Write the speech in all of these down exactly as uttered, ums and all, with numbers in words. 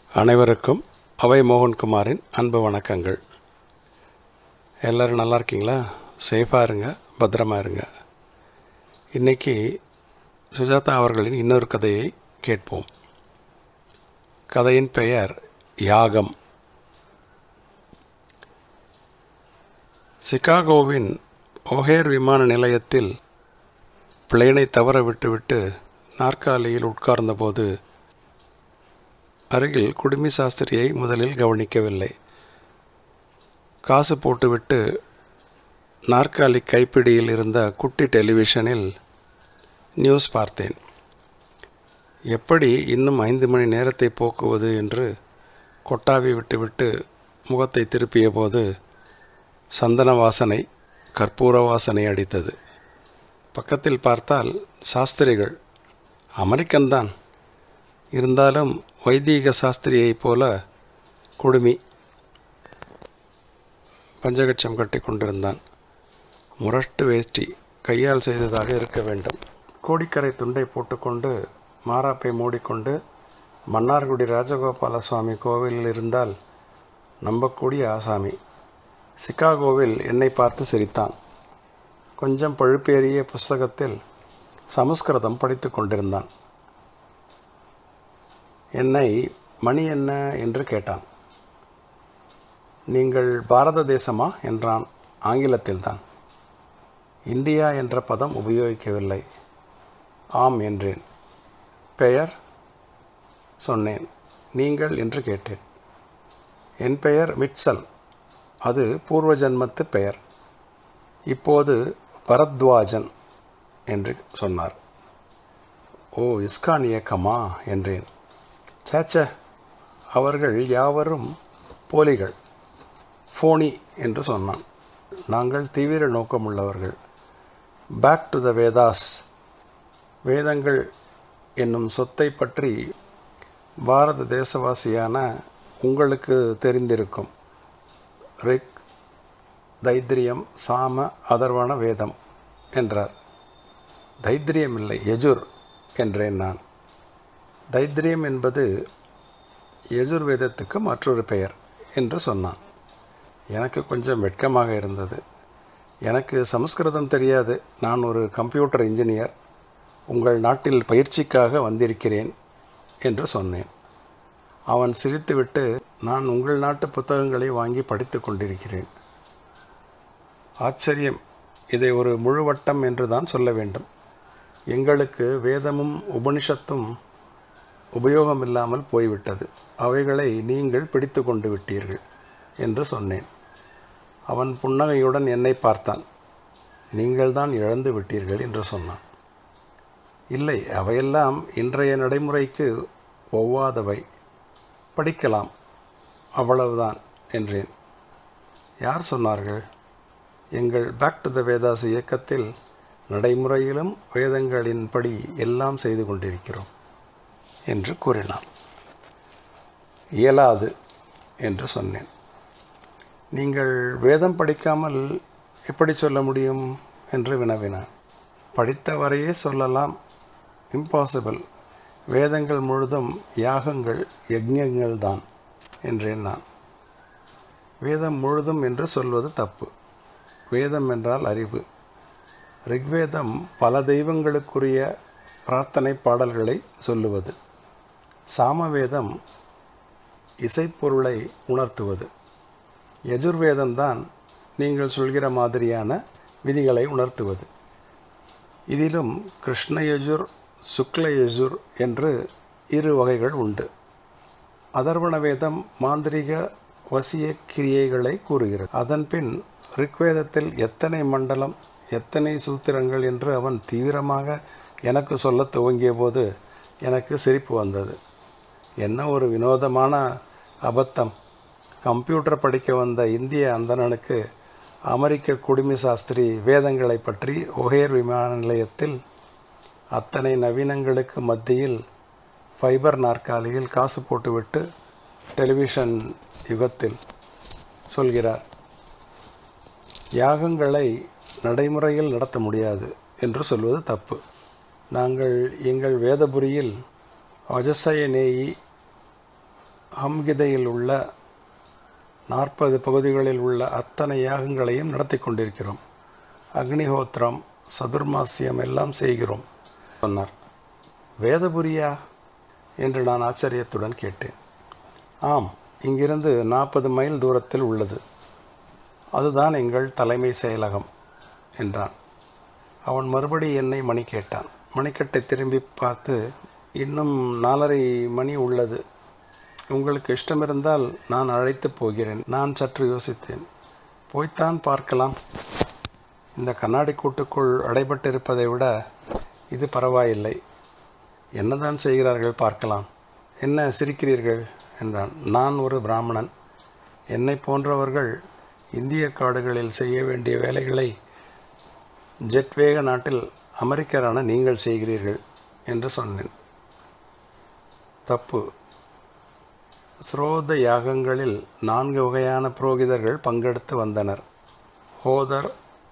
அனைவருக்கும் அவை மோகன்குமாரின் அன்பு வணக்கங்கள். எல்லோரும் நல்லா இருக்கீங்களா? சேஃபாக இருங்க, பத்திரமாக இருங்க. இன்றைக்கி சுஜாதா அவர்களின் இன்னொரு கதையை கேட்போம். கதையின் பெயர் யாகம். சிகாகோவின் ஓஹேர் விமான நிலையத்தில் பிளேனை தவற விட்டுவிட்டு நாற்காலியில் உட்கார்ந்தபோது அருகில் குடுமி சாஸ்திரியை முதலில் கவனிக்கவில்லை. காசு போட்டுவிட்டு நாற்காலி கைப்பிடியில் இருந்த குட்டி டெலிவிஷனில் நியூஸ் பார்த்தேன். எப்படி இன்னும் ஐந்து மணி நேரத்தை போக்குவது என்று கொட்டாவி விட்டுவிட்டு முகத்தை திருப்பிய போது சந்தன வாசனை, கற்பூர வாசனை அடித்தது. பக்கத்தில் பார்த்தால் சாஸ்திரிகள் அமெரிக்கன்தான், இருந்தாலும் வைதீக சாஸ்திரியைப் போல குடுமி பஞ்சகட்சம் கட்டி கொண்டிருந்தான். முரட்டு வேஷ்டி, கையால் செய்ததாக இருக்க வேண்டும். கோடிக்கரை துண்டை போட்டுக்கொண்டு மாராப்பை மூடிக்கொண்டு மன்னார்குடி ராஜகோபால சுவாமி கோவிலில் இருந்தால் நம்பக்கூடிய ஆசாமி. சிகாகோவில் என்னை பார்த்து சிரித்தான். கொஞ்சம் பழுப்பேறிய புஸ்தகத்தில் சமஸ்கிருதம் படித்து கொண்டிருந்தான். என்னை மணி என்ன என்று கேட்டான். நீங்கள் பாரத தேசமா என்றான். ஆங்கிலத்தில்தான். இந்தியா என்ற பதம் உபயோகிக்கவில்லை. ஆம் என்றேன். பெயர் சொன்னேன். நீங்கள் என்று கேட்டேன். என் பெயர் மிட்சல். அது பூர்வ ஜன்மத்து பெயர். இப்போது பரத்வாஜன் என்று சொன்னார். ஓ, இஸ்கான் இயக்கமா என்றேன். சேச்ச, அவர்கள் யாவரும் போலிகள், ஃபோனி என்று சொன்னான். நாங்கள் தீவிர நோக்கமுள்ளவர்கள். Back to the Vedas. வேதங்கள் என்னும் சொத்தை பற்றி பாரத தேசவாசியான உங்களுக்கு தெரிந்திருக்கும். ரிக், தைத்திரியம், சாம, அதர்வண வேதம் என்றார். தைத்திரியம் இல்லை, யஜுர் என்றேன் நான். தைத்திரியம் என்பது யஜுர்வேதத்துக்கு மற்றொரு பெயர் என்று சொன்னான். எனக்கு கொஞ்சம் வெட்கமாக இருந்தது. எனக்கு சமஸ்கிருதம் தெரியாது. நான் ஒரு கம்ப்யூட்டர் இன்ஜினியர். உங்கள் நாட்டில் பயிற்சிக்காக வந்திருக்கிறேன் என்று சொன்னேன். அவன் சிரித்துவிட்டு, நான் உங்கள் நாட்டு புத்தகங்களை வாங்கி படித்து கொண்டிருக்கிறேன். ஆச்சரியம். இதை ஒரு முழுவட்டம் என்று தான் சொல்ல வேண்டும். எங்களுக்கு வேதமும் உபனிஷத்தும் உபயோகமில்லாமல் போய்விட்டது. அவைகளை நீங்கள் பிடித்து கொண்டு விட்டீர்கள் என்று சொன்னேன். அவன் புன்னகையுடன் என்னை பார்த்தான். நீங்கள்தான் இழந்து விட்டீர்கள் என்று சொன்னான். இல்லை, அவையெல்லாம் இன்றைய நடைமுறைக்கு ஒவ்வாதவை. படிக்கலாம், அவ்வளவுதான் என்றேன். யார் சொன்னார்கள்? எங்கள் பேக் டு த வேதாஸ் இயக்கத்தில் நடைமுறையிலும் வேதங்களின்படி எல்லாம் செய்து கொண்டிருக்கிறோம் என்று கூறினான். இயலாது என்று சொன்னேன். நீங்கள் வேதம் படிக்காமல் எப்படி சொல்ல முடியும் என்று வினவினான். படித்தவரையே சொல்லலாம். இம்பாசிபிள். வேதங்கள் முழுதும் யாகங்கள், யஜ்ஞங்கள் தான் என்றேன் நான். வேதம் முழுதும் என்று சொல்வது தப்பு. வேதம் என்றால் அறிவு. ரிக்வேதம் பல தெய்வங்களுக்குரிய பிரார்த்தனை பாடல்களை சொல்லுவது. சாமவேதம் இசைப்பொருளை உணர்த்துவது. யஜுர்வேதம்தான் நீங்கள் சொல்கிற மாதிரியான விதிகளை உணர்த்துவது. இதிலும் கிருஷ்ணயஜுர், சுக்லயஜுர் என்று இரு வகைகள் உண்டு. அதர்வண வேதம் மாந்திரிக வசிய கிரியைகளை கூறுகிறது. அதன்பின் ரிக்வேதத்தில் எத்தனை மண்டலம், எத்தனை சூத்திரங்கள் என்று அவன் தீவிரமாக எனக்கு சொல்ல துவங்கிய போது எனக்கு சிரிப்பு வந்தது. என்ன ஒரு வினோதமான அபத்தம்! கம்ப்யூட்டர் படிக்க வந்த இந்திய அந்தணனுக்கு அமெரிக்க குடுமி சாஸ்திரி வேதங்களை பற்றி ஓஹேர் விமான நிலையத்தில் அத்தனை நவீனங்களுக்கு மத்தியில் ஃபைபர் நாற்காலியில் காசு போட்டுவிட்டு டெலிவிஷன் யுகத்தில் சொல்கிறார். யாகங்களை நடைமுறையில் நடத்த முடியாது என்று சொல்வது தப்பு. நாங்கள் எங்கள் வேதபுரியில் அஜசயனேயி ஹம்கிதையில் உள்ள நாற்பது பகுதிகளில் உள்ள அத்தனை யாகங்களையும் நடத்தி கொண்டிருக்கிறோம். அக்னிஹோத்திரம், சதுர்மாசியம் எல்லாம் செய்கிறோம் சொன்னார். வேதபுரியா என்று நான் ஆச்சரியத்துடன் கேட்டேன். ஆம், இங்கிருந்து நாற்பது மைல் தூரத்தில் உள்ளது. அதுதான் எங்கள் தலைமை செயலகம் என்றான். அவன் மறுபடி என்னை மணி கேட்டான். மணிக்கட்டை திரும்பி பார்த்து, இன்னும் நாலரை மணி உள்ளது. உங்களுக்கு இஷ்டமிருந்தால் நான் அழைத்து போகிறேன். நான் சற்று யோசித்தேன். போய்த்தான் பார்க்கலாம். இந்த கண்ணாடி கூட்டுக்குள் அடைபட்டிருப்பதை விட இது பரவாயில்லை. என்னதான் செய்கிறார்கள் பார்க்கலாம். என்ன சிரிக்கிறீர்கள் என்றான். நான் ஒரு பிராமணன். என்னை போன்றவர்கள் இந்திய காடுகளில் செய்ய வேண்டிய வேலைகளை ஜெட்வேக நாட்டில் அமெரிக்கரான நீங்கள் செய்கிறீர்கள் என்று சொன்னேன். தப்பு. ஸ்ரோத யாகங்களில் நான்கு வகையான புரோகிதர்கள் பங்கெடுத்து வந்தனர். ஹோதர்,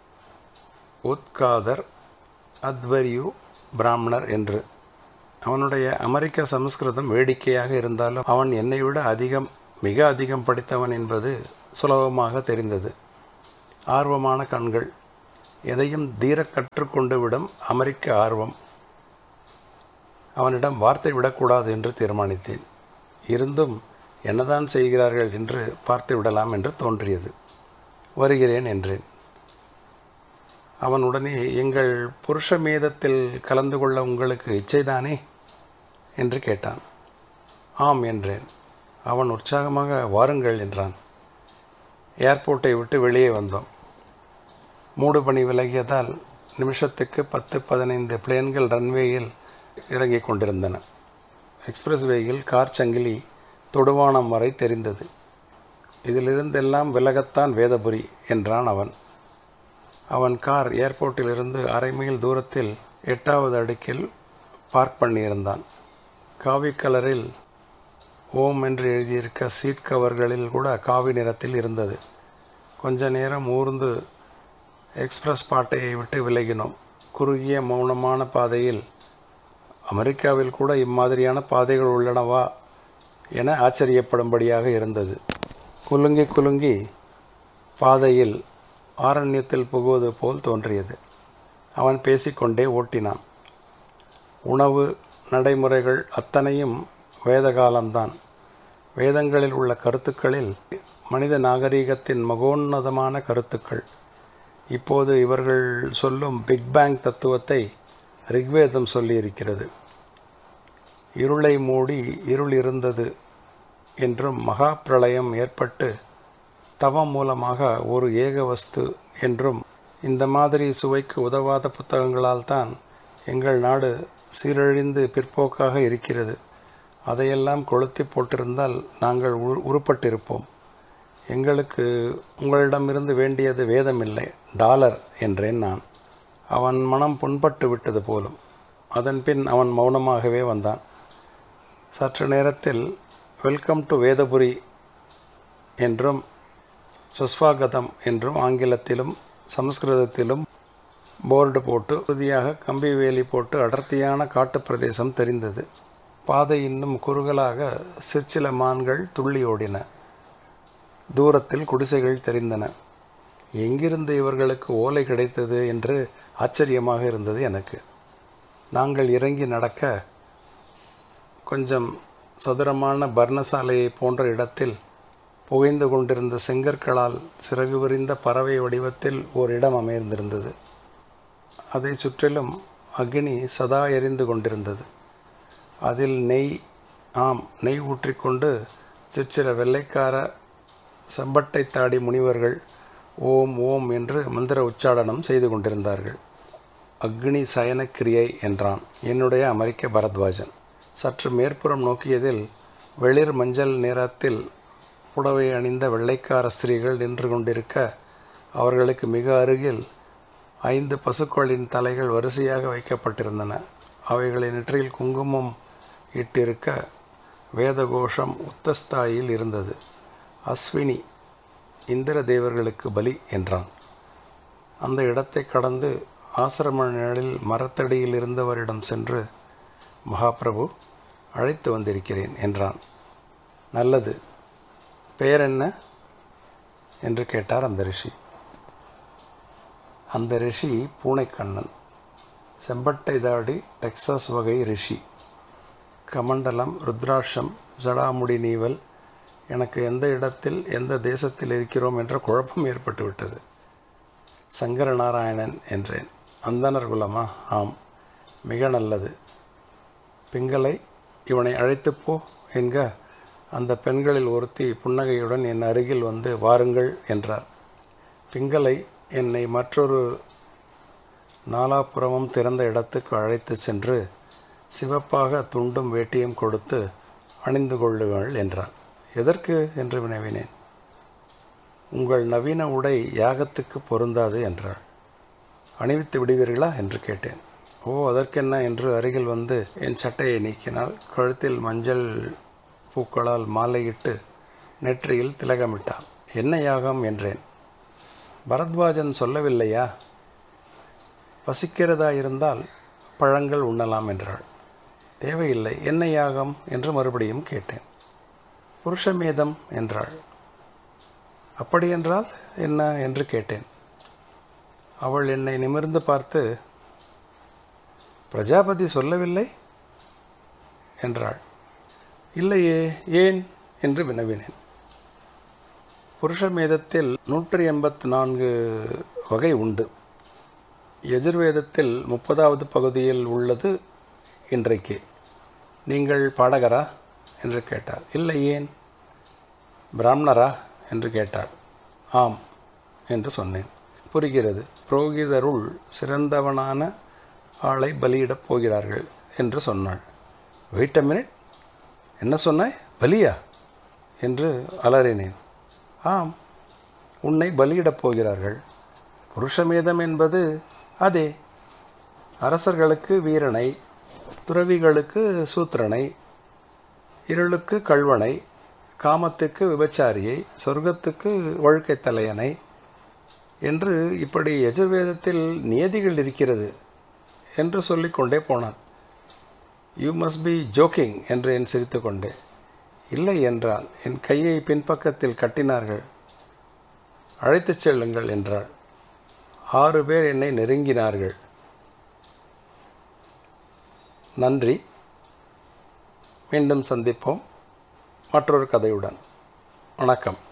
உத்காதர், அத்வர்யு, பிராமணர் என்று. அவனுடைய அமெரிக்க சமஸ்கிருதம் வேடிக்கையாக இருந்தாலும் அவன் என்னை விட அதிகம் மிக அதிகம் படித்தவன் என்பது சுலபமாக தெரிந்தது. ஆர்வமான கண்கள், எதையும் தீர கற்றுக்கொண்டு விடும் அமெரிக்க ஆர்வம். அவனிடம் வார்த்தை விடக்கூடாது என்று தீர்மானித்தேன். இருந்தும் என்னதான் செய்கிறார்கள் என்று பார்த்து விடலாம் என்று தோன்றியது. வருகிறேன் என்றேன். அவன் உடனே, எங்கள் புருஷ மேதத்தில் கலந்து கொள்ள உங்களுக்கு இச்சைதானே என்று கேட்டான். ஆம் என்றேன். அவன் உற்சாகமாக வாருங்கள் என்றான். ஏர்போர்ட்டை விட்டு வெளியே வந்தோம். மூடு பனி விலகியதால் நிமிஷத்துக்கு பத்து பதினைந்து பிளேன்கள் ரன்வேயில் இறங்கிக் கொண்டிருந்தன. எக்ஸ்பிரஸ்வேயில் கார் சங்கிலி தொடுவானம் வரை தெரிந்தது. இதிலிருந்தெல்லாம் விலகத்தான் வேதபுரி என்றான் அவன். அவன் கார் ஏர்போர்ட்டிலிருந்து அரை மைல் தூரத்தில் எட்டாவது அடுக்கில் பார்க் பண்ணியிருந்தான். காவி கலரில் ஓம் என்று எழுதியிருக்க சீட் கவர்களில் கூட காவி நிறத்தில் இருந்தது. கொஞ்ச நேரம் ஊர்ந்து எக்ஸ்பிரஸ் பாட்டையை விட்டு விலகினோம். குறுகிய மௌனமான பாதையில், அமெரிக்காவில் கூட இம்மாதிரியான பாதைகள் உள்ளனவா என ஆச்சரியப்படும்படியாக இருந்தது. குலுங்கி குலுங்கி பாதையில் ஆரண்யத்தில் புகுவது போல் தோன்றியது. அவன் பேசிக்கொண்டே ஓட்டினான். உணவு நடைமுறைகள் அத்தனையும் வேத காலம்தான். வேதங்களில் உள்ள கருத்துக்களில் மனித நாகரீகத்தின் மகோன்னதமான கருத்துக்கள். இப்போது இவர்கள் சொல்லும் பிக் பேங் தத்துவத்தை ரிக்வேதம் சொல்லியிருக்கிறது. இருளை மூடி இருள் இருந்தது என்றும், மகா பிரளயம் ஏற்பட்டு தவம் மூலமாக ஒரு ஏக வஸ்து என்றும், இந்த மாதிரி சுவைக்கு உதவாத புத்தகங்களால் தான் எங்கள் நாடு சீரழிந்து பிற்போக்காக இருக்கிறது. அதையெல்லாம் கொளுத்தி போட்டிருந்தால் நாங்கள் உரு உருப்பட்டிருப்போம். எங்களுக்கு உங்களிடமிருந்து வேண்டியது வேதமில்லை, டாலர் என்றேன் நான். அவன் மனம் புண்பட்டு விட்டது போலும். அதன் பின் அவன் மௌனமாகவே வந்தான். சற்று நேரத்தில் வெல்கம் டு வேதபுரி என்றும் சுஸ்வாகதம் என்றும் ஆங்கிலத்திலும் சமஸ்கிருதத்திலும் போர்டு போட்டு உறுதியாக கம்பி வேலி போட்டு அடர்த்தியான காட்டு பிரதேசம் தெரிந்தது. பாதை இன்னும் குறுகலாக சிற்சில மான்கள் துள்ளி ஓடின. தூரத்தில் குடிசைகள் தெரிந்தன. எங்கிருந்து இவர்களுக்கு ஓலை கிடைத்தது என்று ஆச்சரியமாக இருந்தது எனக்கு. நாங்கள் இறங்கி நடக்க கொஞ்சம் சதுரமான பர்ணசாலையை போன்ற இடத்தில் புகைந்து கொண்டிருந்த செங்கற்களால் சிறகு விரிந்த பறவை வடிவத்தில் ஓர் இடம் அமைந்திருந்தது. அதை சுற்றிலும் அக்னி சதா எரிந்து கொண்டிருந்தது. அதில் நெய் ஆம் நெய் ஊற்றிக்கொண்டு சிற்சில வெள்ளைக்கார செம்பட்டை தாடி முனிவர்கள் ஓம் ஓம் என்று மந்திர உச்சாடனம் செய்து கொண்டிருந்தார்கள். அக்னி சயன கிரியை என்றான் என்னுடைய அமெரிக்க பரத்வாஜன். சற்று மேற்புறம் நோக்கியதில் வெளிர் மஞ்சள் நிறத்தில் புடவை அணிந்த வெள்ளைக்கார ஸ்திரீகள் நின்று கொண்டிருக்க, அவர்களுக்கு மிக அருகில் ஐந்து பசுக்களின் தலைகள் வரிசையாக வைக்கப்பட்டிருந்தன. அவைகளின் நெற்றியில் குங்குமம் இட்டிருக்க வேதகோஷம் உத்தஸ்தாயில் இருந்தது. அஸ்வினி, இந்திர தேவர்களுக்கு பலி என்றான். அந்த இடத்தை கடந்து ஆசிரம நிழலில் மரத்தடியில் இருந்தவரிடம் சென்று, மகாபிரபு, அழைத்து வந்திருக்கிறேன் என்றான். நல்லது. பெயர் என்ன என்று கேட்டார் அந்த ரிஷி. அந்த ரிஷி பூனைக்கண்ணன், செம்பட்டை தாடி, டெக்சாஸ் வகை ரிஷி. கமண்டலம், ருத்ராட்சம், ஜடாமுடி நீவல். எனக்கு எந்த இடத்தில் எந்த தேசத்தில் இருக்கிறோம் என்ற குழப்பம் ஏற்பட்டு விட்டது. சங்கரநாராயணன் என்றேன். அந்தனர் குலமா? ஆம். மிக நல்லது. பிங்களை, இவனை அழைத்துப்போ என்க அந்த பெண்களில் ஒருத்தி புன்னகையுடன் என் அருகில் வந்து வாருங்கள் என்றார். பிங்களை என்னை மற்றொரு நாலாபுறமும் திறந்த இடத்துக்கு அழைத்து சென்று சிவப்பாக துண்டும் வேட்டியும் கொடுத்து அணிந்து கொள்ளுங்கள் என்றார். எதற்கு என்று வினவினேன். உங்கள் நவீன உடை யாகத்துக்கு பொருந்தாது என்றாள். அணிவித்து விடுவீர்களா என்று கேட்டேன். ஓ, அதற்கென்ன என்று அருகில் வந்து என் சட்டையை நீக்கினாள். கழுத்தில் மஞ்சள் பூக்களால் மாலையிட்டு நெற்றியில் திலகமிட்டாள். என்ன யாகம் என்றேன். பரத்வாஜன் சொல்லவில்லையா? பசிக்கிறதா இருந்தால் பழங்கள் உண்ணலாம் என்றாள். தேவையில்லை. என்ன யாகம் என்று மறுபடியும் கேட்டேன். புருஷமேதம் என்றாள். அப்படியென்றால் என்ன என்று கேட்டேன். அவள் என்னை நிமிர்ந்து பார்த்து, பிரஜாபதி சொல்லவில்லை என்றாள். இல்லையே, ஏன் என்று வினவினேன். புருஷமேதத்தில் நூற்றி எண்பத்தி நான்கு வகை உண்டு. யஜுர்வேதத்தில் முப்பதாவது பகுதியில் உள்ளது இன்றைக்கு. நீங்கள் பாடகரா என்று கேட்டாள். இல்லை, ஏன்? பிராமணரா என்று கேட்டாள். ஆம் என்று சொன்னேன். புரிகிறது. புரோகிதருள் சிறந்தவனான ஆளை பலியிடப் போகிறார்கள் என்று சொன்னாள். வெயிட் அ மினிட், என்ன சொன்னாய்? பலியா என்று அலறினேன். ஆம், உன்னை பலியிடப் போகிறார்கள். புருஷமேதம் என்பது அதே. அரசர்களுக்கு வீரனை, துறவிகளுக்கு சூத்திரனை, இருளுக்கு கள்வனை, காமத்துக்கு விபச்சாரியை, சொர்க்கத்துக்கு வழுக்கை தலையனை என்று இப்படி யஜுர்வேதத்தில் நியதிகள் இருக்கிறது என்று சொல்லிக்கொண்டே போனான். யூ மஸ்ட் பி ஜோக்கிங் என்று என் சிரித்து கொண்டே. இல்லை என்றால் என் கையை பின்பக்கத்தில் கட்டினார்கள். அழைத்துச் செல்லுங்கள் என்றாள். ஆறு பேர் என்னை நெருங்கினார்கள். நன்றி. மீண்டும் சந்திப்போம் மற்றொரு கதையுடன். வணக்கம்.